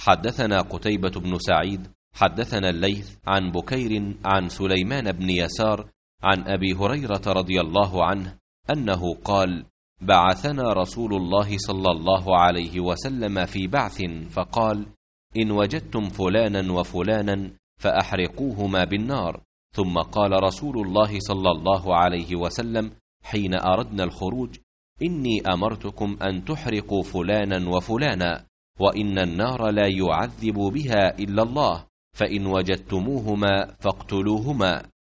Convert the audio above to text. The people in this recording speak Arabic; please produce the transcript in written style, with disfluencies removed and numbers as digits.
حدثنا قتيبة بن سعيد حدثنا الليث عن بكير عن سليمان بن يسار عن أبي هريرة رضي الله عنه أنه قال: بعثنا رسول الله صلى الله عليه وسلم في بعث فقال: إن وجدتم فلانا وفلانا فأحرقوهما بالنار. ثم قال رسول الله صلى الله عليه وسلم حين أردنا الخروج: إني أمرتكم أن تحرقوا فلانا وفلانا، وإن النار لا يعذب بها إلا الله، فإن وجدتموهما فاقتلوهما.